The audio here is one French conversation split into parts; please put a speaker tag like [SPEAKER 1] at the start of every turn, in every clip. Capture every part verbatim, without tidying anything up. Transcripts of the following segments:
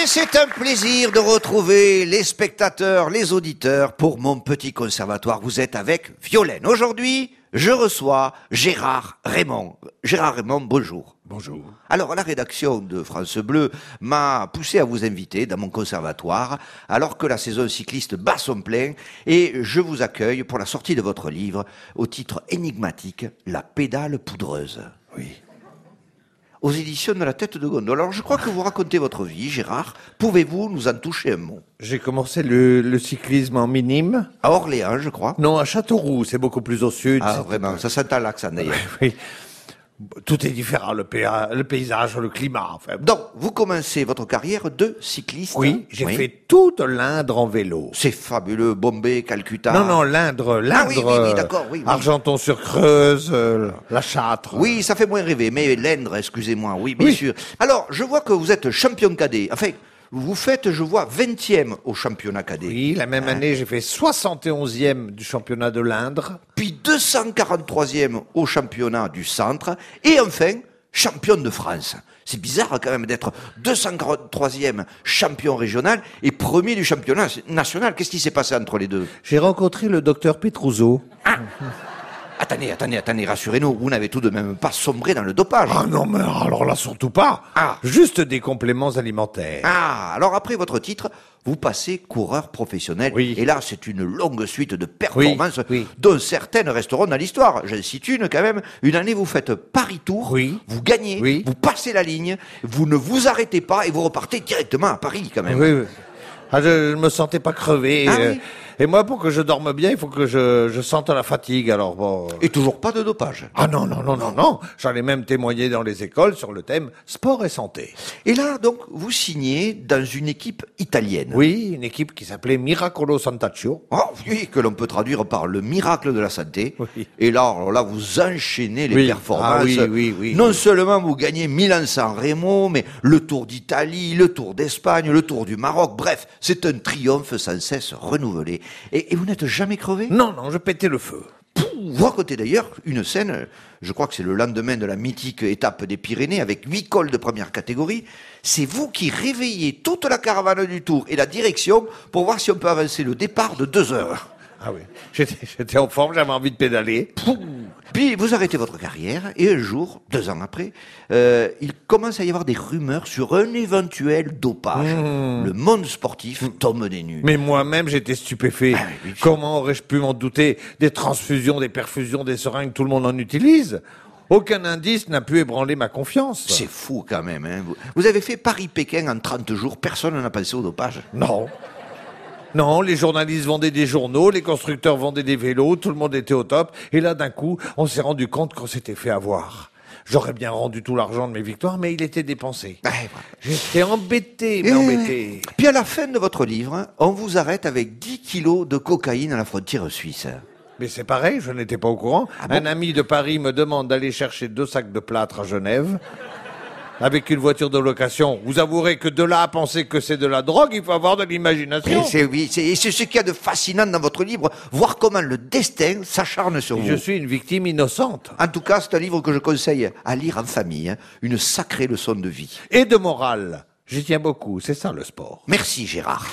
[SPEAKER 1] Et c'est un plaisir de retrouver les spectateurs, les auditeurs pour mon petit conservatoire. Vous êtes avec Violaine. Aujourd'hui, je reçois Gérard Raymond. Gérard Raymond, bonjour.
[SPEAKER 2] Bonjour.
[SPEAKER 1] Alors, la rédaction de France Bleu m'a poussé à vous inviter dans mon conservatoire alors que la saison cycliste bat son plein et je vous accueille pour la sortie de votre livre au titre énigmatique « La pédale poudreuse ».
[SPEAKER 2] Oui.
[SPEAKER 1] Aux éditions de la Tête de Gondole. Alors, je crois que vous racontez votre vie, Gérard. Pouvez-vous nous en toucher un mot?
[SPEAKER 2] J'ai commencé le, le cyclisme en minime.
[SPEAKER 1] À Orléans, je crois.
[SPEAKER 2] Non, à Châteauroux, c'est beaucoup plus au sud.
[SPEAKER 1] Ah, vraiment, ça s'entend l'accent d'ailleurs.
[SPEAKER 2] Oui. Tout est différent, le, péa, le paysage, le climat. Enfin.
[SPEAKER 1] Donc, vous commencez votre carrière de cycliste.
[SPEAKER 2] Oui, j'ai
[SPEAKER 1] oui.
[SPEAKER 2] fait toute l'Indre en vélo.
[SPEAKER 1] C'est fabuleux, Bombay, Calcutta.
[SPEAKER 2] Non, non, l'Indre, l'Indre.
[SPEAKER 1] Ah oui, oui, oui, d'accord, oui, oui.
[SPEAKER 2] Argenton-sur-Creuse, euh, la Châtre.
[SPEAKER 1] Oui, ça fait moins rêver, mais l'Indre, excusez-moi, oui, bien
[SPEAKER 2] Oui.
[SPEAKER 1] sûr. Alors, je vois que vous êtes champion cadet. Enfin, vous faites, je vois, vingtième au championnat cadet.
[SPEAKER 2] Oui, la même
[SPEAKER 1] Hein.
[SPEAKER 2] année, j'ai fait soixante et onzième du championnat de l'Indre.
[SPEAKER 1] Puis deux cent quarante-troisième au championnat du centre. Et enfin, champion de France. C'est bizarre quand même d'être deux cent quarante-troisième champion régional et premier du championnat national. Qu'est-ce qui s'est passé entre les deux?
[SPEAKER 2] J'ai rencontré le docteur Petruzzo.
[SPEAKER 1] Ah. Attendez, attendez, attendez, rassurez-nous, vous n'avez tout de même pas sombré dans le dopage.
[SPEAKER 2] Ah non, mais alors là, surtout pas.
[SPEAKER 1] Ah.
[SPEAKER 2] Juste des compléments alimentaires.
[SPEAKER 1] Ah, alors après votre titre, vous passez coureur professionnel.
[SPEAKER 2] Oui.
[SPEAKER 1] Et là, c'est une longue suite de performances
[SPEAKER 2] Oui, oui.
[SPEAKER 1] dont certaines resteront dans l'histoire. J'en cite une quand même. Une année, vous faites Paris-Tour,
[SPEAKER 2] Oui.
[SPEAKER 1] vous gagnez,
[SPEAKER 2] Oui.
[SPEAKER 1] vous passez la ligne, vous ne vous arrêtez pas et vous repartez directement à Paris quand même.
[SPEAKER 2] Oui, oui. Ah, je ne me sentais pas crevé.
[SPEAKER 1] Ah
[SPEAKER 2] euh,
[SPEAKER 1] oui.
[SPEAKER 2] Et moi, pour que je dorme bien, il faut que je, je sente la fatigue. Alors bon.
[SPEAKER 1] Et toujours pas de dopage.
[SPEAKER 2] Ah non, non, non, non, non. J'en ai même témoigné dans les écoles sur le thème sport et santé.
[SPEAKER 1] Et là, donc, vous signez dans une équipe italienne.
[SPEAKER 2] Oui, une équipe qui s'appelait Miracolo Santaccio.
[SPEAKER 1] Oh, oui, que l'on peut traduire par le miracle de la santé.
[SPEAKER 2] Oui.
[SPEAKER 1] Et là, alors là, vous enchaînez les
[SPEAKER 2] Oui.
[SPEAKER 1] performances.
[SPEAKER 2] Ah oui, oui, oui.
[SPEAKER 1] Non seulement vous gagnez Milan-San Remo, mais le Tour d'Italie, le Tour d'Espagne, le Tour du Maroc. Bref, c'est un triomphe sans cesse renouvelé. Et, et vous n'êtes jamais crevé?
[SPEAKER 2] Non, non, je pétais le feu.
[SPEAKER 1] Vous racontez d'ailleurs une scène, je crois que c'est le lendemain de la mythique étape des Pyrénées, avec huit cols de première catégorie. C'est vous qui réveillez toute la caravane du Tour et la direction pour voir si on peut avancer le départ de deux heures.
[SPEAKER 2] Ah oui. J'étais, j'étais en forme, j'avais envie de pédaler.
[SPEAKER 1] Puis vous arrêtez votre carrière et un jour, deux ans après, euh, il commence à y avoir des rumeurs sur un éventuel dopage.
[SPEAKER 2] Mmh.
[SPEAKER 1] Le monde sportif tombe des nues.
[SPEAKER 2] Mais moi-même, j'étais stupéfait.
[SPEAKER 1] Ah oui, oui.
[SPEAKER 2] Comment aurais-je pu m'en douter? Des transfusions, des perfusions, des seringues, tout le monde en utilise. Aucun indice n'a pu ébranler ma confiance.
[SPEAKER 1] C'est fou quand même. Hein. Vous, vous avez fait Paris-Pékin en trente jours, personne n'a pensé au dopage.
[SPEAKER 2] Non. Non, les journalistes vendaient des journaux, les constructeurs vendaient des vélos, tout le monde était au top. Et là, d'un coup, on s'est rendu compte qu'on s'était fait avoir. J'aurais bien rendu tout l'argent de mes victoires, mais il était dépensé.
[SPEAKER 1] Ah, voilà.
[SPEAKER 2] J'étais embêté, mais
[SPEAKER 1] Et-
[SPEAKER 2] embêté.
[SPEAKER 1] Puis à la fin de votre livre, on vous arrête avec dix kilos de cocaïne à la frontière suisse.
[SPEAKER 2] Mais c'est pareil, je n'étais pas au courant.
[SPEAKER 1] Ah bon?
[SPEAKER 2] Un ami de Paris me demande d'aller chercher deux sacs de plâtre à Genève. Avec une voiture de location. Vous avouerez que de là à penser que c'est de la drogue, il faut avoir de
[SPEAKER 1] Et
[SPEAKER 2] l'imagination.
[SPEAKER 1] c'est oui, c'est et c'est ce qu'il y a de fascinant dans votre livre, voir comment le destin s'acharne sur vous.
[SPEAKER 2] Je suis une victime innocente.
[SPEAKER 1] En tout cas, c'est un livre que je conseille à lire en famille, hein. Une sacrée leçon de vie.
[SPEAKER 2] Et de morale. J'y tiens beaucoup, c'est ça le sport.
[SPEAKER 1] Merci Gérard.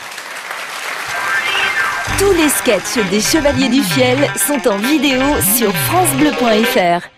[SPEAKER 3] Tous les sketchs des Chevaliers du Fiel sont en vidéo sur francebleu point fr.